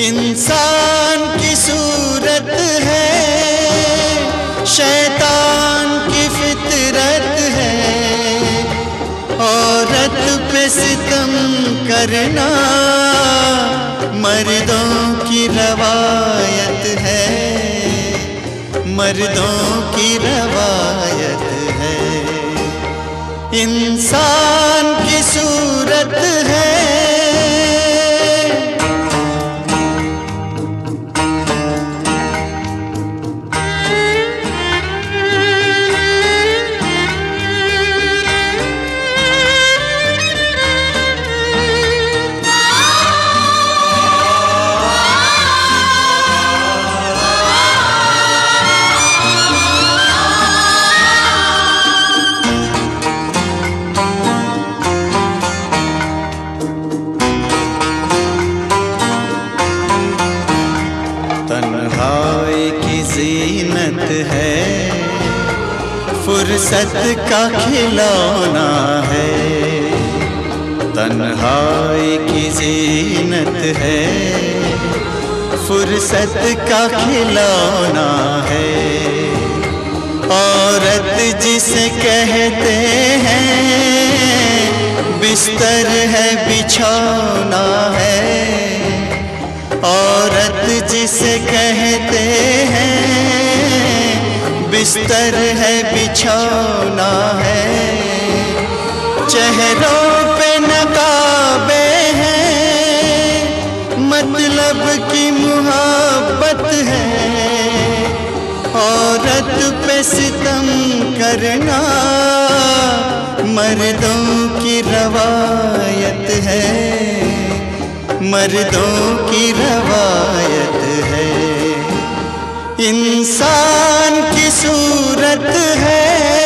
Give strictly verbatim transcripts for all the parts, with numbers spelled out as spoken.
इंसान की सूरत है, शैतान की फितरत है। औरत पे सितम करना मर्दों की रवायत है, मर्दों की रवायत है। इंसान की सूरत है। तन्हाई की ज़ीनत है, फुर्सत का खिलौना है। तन्हाई की ज़ीनत है, फुर्सत का खिलौना है। औरत जिसे कहते हैं, बिस्तर है बिछौना है। औरत जिसे कहते हैं, बिस्तर है बिछौना है। चेहरों पे नकाबे हैं, मतलब की मुहब्बत है। औरत पे सितम करना मर्दों की रवायत है, मर्दों की रवायत है। इंसान की सूरत है।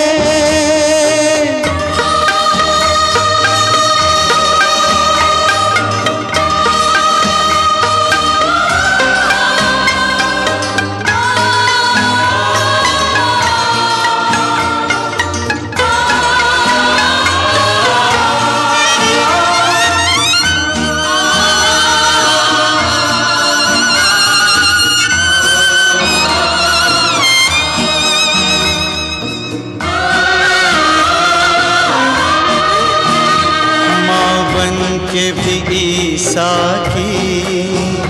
के भी ईसा की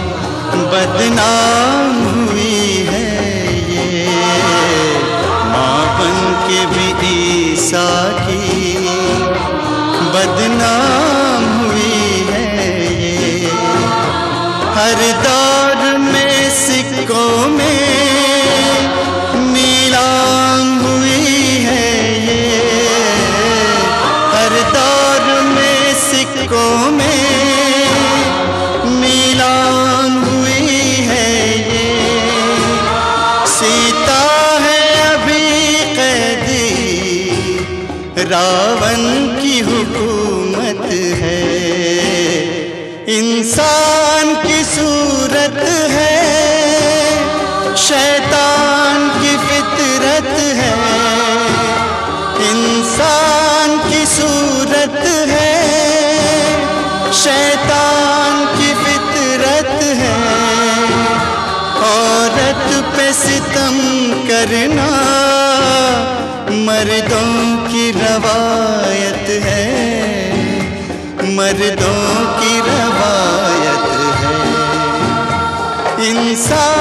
बदनाम हुई है ये, माँ बन के भी ईसा की बदनाम हुई है ये। हर दौर में सिक्कों में नीलाम हुई है ये। हर दौर में सिक्कों में नीलाम हुई है ये। सीता है अभी कैदी, रावण की हुकूमत है। इंसान की सूरत है, शैतान की फितरत है। इंसान की सूरत है, शैतान की फितरत है। औरत पे सितम करना मर्दों की रवायत है, मर्दों की रवायत है। इंसान